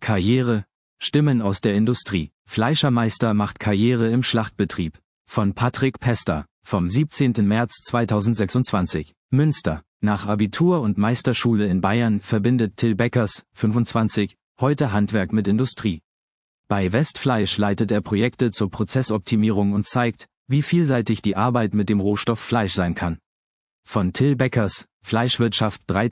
Karriere, Stimmen aus der Industrie. Fleischermeister macht Karriere im Schlachtbetrieb. Von Patrick Pester, vom 17. März 2026. Münster. Nach Abitur und Meisterschule in Bayern verbindet Till Beckers, 25, heute Handwerk mit Industrie. Bei Westfleisch leitet er Projekte zur Prozessoptimierung und zeigt, wie vielseitig die Arbeit mit dem Rohstoff Fleisch sein kann. Von Till Beckers, Fleischwirtschaft 3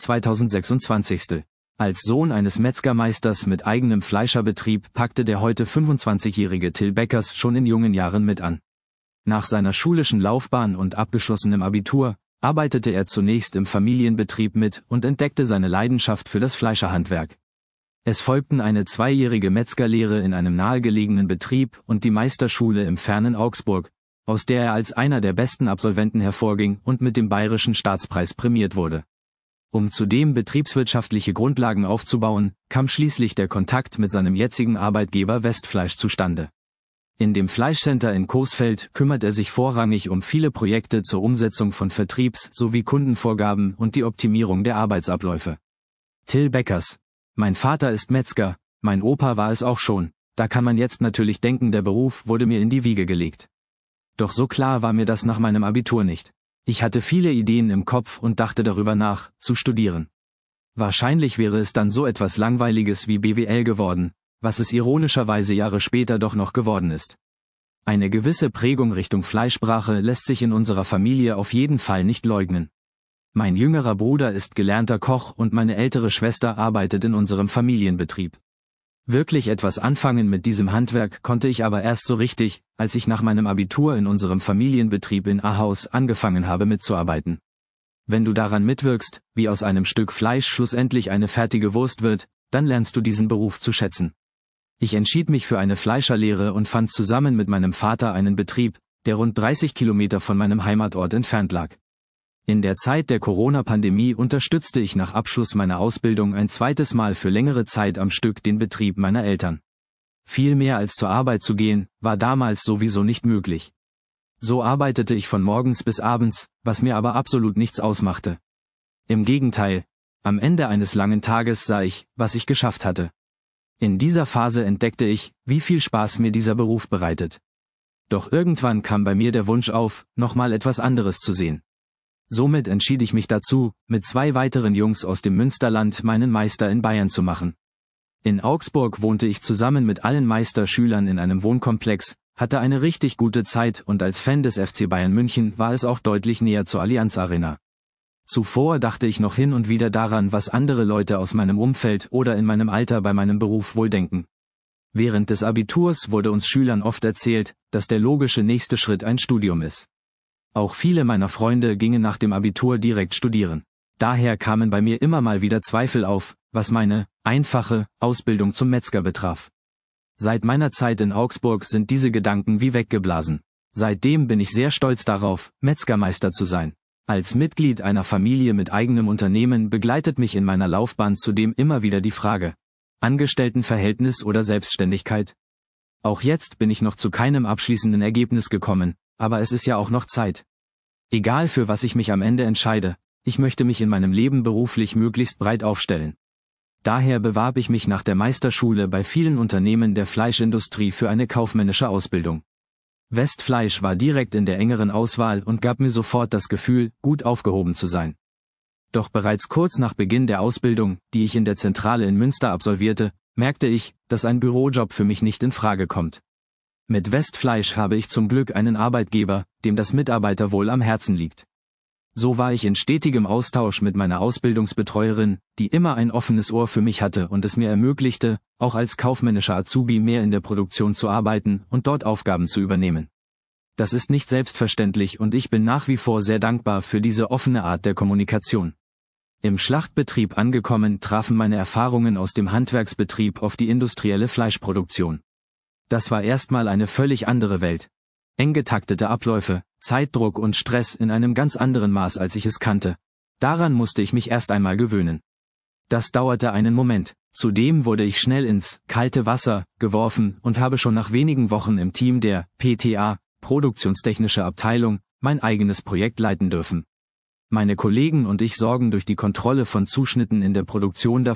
2026. Als Sohn eines Metzgermeisters mit eigenem Fleischerbetrieb packte der heute 25-jährige Till Beckers schon in jungen Jahren mit an. Nach seiner schulischen Laufbahn und abgeschlossenem Abitur arbeitete er zunächst im Familienbetrieb mit und entdeckte seine Leidenschaft für das Fleischerhandwerk. Es folgten eine 2-jährige Metzgerlehre in einem nahegelegenen Betrieb und die Meisterschule im fernen Augsburg, aus der er als einer der besten Absolventen hervorging und mit dem Bayerischen Staatspreis prämiert wurde. Um zudem betriebswirtschaftliche Grundlagen aufzubauen, kam schließlich der Kontakt mit seinem jetzigen Arbeitgeber Westfleisch zustande. In dem Fleischcenter in Coesfeld kümmert er sich vorrangig um viele Projekte zur Umsetzung von Vertriebs- sowie Kundenvorgaben und die Optimierung der Arbeitsabläufe. Till Beckers. Mein Vater ist Metzger, mein Opa war es auch schon, da kann man jetzt natürlich denken, der Beruf wurde mir in die Wiege gelegt. Doch so klar war mir das nach meinem Abitur nicht. Ich hatte viele Ideen im Kopf und dachte darüber nach, zu studieren. Wahrscheinlich wäre es dann so etwas Langweiliges wie BWL geworden, was es ironischerweise Jahre später doch noch geworden ist. Eine gewisse Prägung Richtung Fleischbrache lässt sich in unserer Familie auf jeden Fall nicht leugnen. Mein jüngerer Bruder ist gelernter Koch und meine ältere Schwester arbeitet in unserem Familienbetrieb. Wirklich etwas anfangen mit diesem Handwerk konnte ich aber erst so richtig, als ich nach meinem Abitur in unserem Familienbetrieb in Ahaus angefangen habe mitzuarbeiten. Wenn du daran mitwirkst, wie aus einem Stück Fleisch schlussendlich eine fertige Wurst wird, dann lernst du diesen Beruf zu schätzen. Ich entschied mich für eine Fleischerlehre und fand zusammen mit meinem Vater einen Betrieb, der rund 30 Kilometer von meinem Heimatort entfernt lag. In der Zeit der Corona-Pandemie unterstützte ich nach Abschluss meiner Ausbildung ein zweites Mal für längere Zeit am Stück den Betrieb meiner Eltern. Viel mehr als zur Arbeit zu gehen, war damals sowieso nicht möglich. So arbeitete ich von morgens bis abends, was mir aber absolut nichts ausmachte. Im Gegenteil, am Ende eines langen Tages sah ich, was ich geschafft hatte. In dieser Phase entdeckte ich, wie viel Spaß mir dieser Beruf bereitet. Doch irgendwann kam bei mir der Wunsch auf, nochmal etwas anderes zu sehen. Somit entschied ich mich dazu, mit 2 weiteren Jungs aus dem Münsterland meinen Meister in Bayern zu machen. In Augsburg wohnte ich zusammen mit allen Meisterschülern in einem Wohnkomplex, hatte eine richtig gute Zeit und als Fan des FC Bayern München war es auch deutlich näher zur Allianz Arena. Zuvor dachte ich noch hin und wieder daran, was andere Leute aus meinem Umfeld oder in meinem Alter bei meinem Beruf wohl denken. Während des Abiturs wurde uns Schülern oft erzählt, dass der logische nächste Schritt ein Studium ist. Auch viele meiner Freunde gingen nach dem Abitur direkt studieren. Daher kamen bei mir immer mal wieder Zweifel auf, was meine einfache Ausbildung zum Metzger betraf. Seit meiner Zeit in Augsburg sind diese Gedanken wie weggeblasen. Seitdem bin ich sehr stolz darauf, Metzgermeister zu sein. Als Mitglied einer Familie mit eigenem Unternehmen begleitet mich in meiner Laufbahn zudem immer wieder die Frage: Angestelltenverhältnis oder Selbstständigkeit? Auch jetzt bin ich noch zu keinem abschließenden Ergebnis gekommen, aber es ist ja auch noch Zeit. Egal für was ich mich am Ende entscheide, ich möchte mich in meinem Leben beruflich möglichst breit aufstellen. Daher bewarb ich mich nach der Meisterschule bei vielen Unternehmen der Fleischindustrie für eine kaufmännische Ausbildung. Westfleisch war direkt in der engeren Auswahl und gab mir sofort das Gefühl, gut aufgehoben zu sein. Doch bereits kurz nach Beginn der Ausbildung, die ich in der Zentrale in Münster absolvierte, merkte ich, dass ein Bürojob für mich nicht in Frage kommt. Mit Westfleisch habe ich zum Glück einen Arbeitgeber, dem das Mitarbeiterwohl am Herzen liegt. So war ich in stetigem Austausch mit meiner Ausbildungsbetreuerin, die immer ein offenes Ohr für mich hatte und es mir ermöglichte, auch als kaufmännischer Azubi mehr in der Produktion zu arbeiten und dort Aufgaben zu übernehmen. Das ist nicht selbstverständlich und ich bin nach wie vor sehr dankbar für diese offene Art der Kommunikation. Im Schlachtbetrieb angekommen trafen meine Erfahrungen aus dem Handwerksbetrieb auf die industrielle Fleischproduktion. Das war erstmal eine völlig andere Welt. Eng getaktete Abläufe, Zeitdruck und Stress in einem ganz anderen Maß, als ich es kannte. Daran musste ich mich erst einmal gewöhnen. Das dauerte einen Moment. Zudem wurde ich schnell ins kalte Wasser geworfen und habe schon nach wenigen Wochen im Team der PTA, Produktionstechnische Abteilung, mein eigenes Projekt leiten dürfen. Meine Kollegen und ich sorgen durch die Kontrolle von Zuschnitten in der Produktion dafür,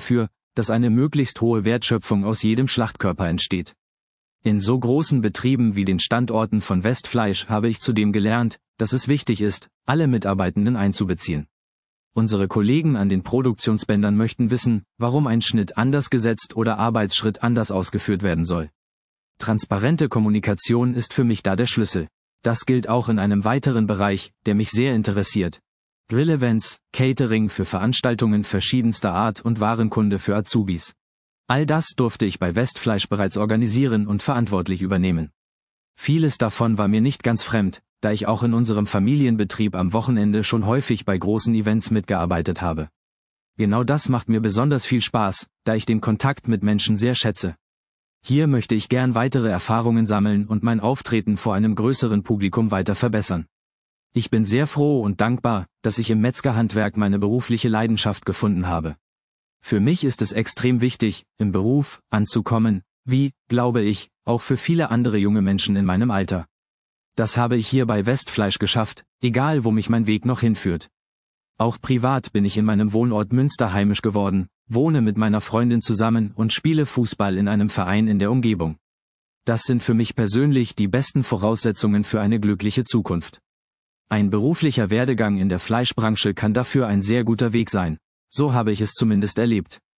dass eine möglichst hohe Wertschöpfung aus jedem Schlachtkörper entsteht. In so großen Betrieben wie den Standorten von Westfleisch habe ich zudem gelernt, dass es wichtig ist, alle Mitarbeitenden einzubeziehen. Unsere Kollegen an den Produktionsbändern möchten wissen, warum ein Schnitt anders gesetzt oder Arbeitsschritt anders ausgeführt werden soll. Transparente Kommunikation ist für mich da der Schlüssel. Das gilt auch in einem weiteren Bereich, der mich sehr interessiert. Grillevents, Catering für Veranstaltungen verschiedenster Art und Warenkunde für Azubis. All das durfte ich bei Westfleisch bereits organisieren und verantwortlich übernehmen. Vieles davon war mir nicht ganz fremd, da ich auch in unserem Familienbetrieb am Wochenende schon häufig bei großen Events mitgearbeitet habe. Genau das macht mir besonders viel Spaß, da ich den Kontakt mit Menschen sehr schätze. Hier möchte ich gern weitere Erfahrungen sammeln und mein Auftreten vor einem größeren Publikum weiter verbessern. Ich bin sehr froh und dankbar, dass ich im Metzgerhandwerk meine berufliche Leidenschaft gefunden habe. Für mich ist es extrem wichtig, im Beruf anzukommen, wie, glaube ich, auch für viele andere junge Menschen in meinem Alter. Das habe ich hier bei Westfleisch geschafft, egal wo mich mein Weg noch hinführt. Auch privat bin ich in meinem Wohnort Münster heimisch geworden, wohne mit meiner Freundin zusammen und spiele Fußball in einem Verein in der Umgebung. Das sind für mich persönlich die besten Voraussetzungen für eine glückliche Zukunft. Ein beruflicher Werdegang in der Fleischbranche kann dafür ein sehr guter Weg sein. So habe ich es zumindest erlebt.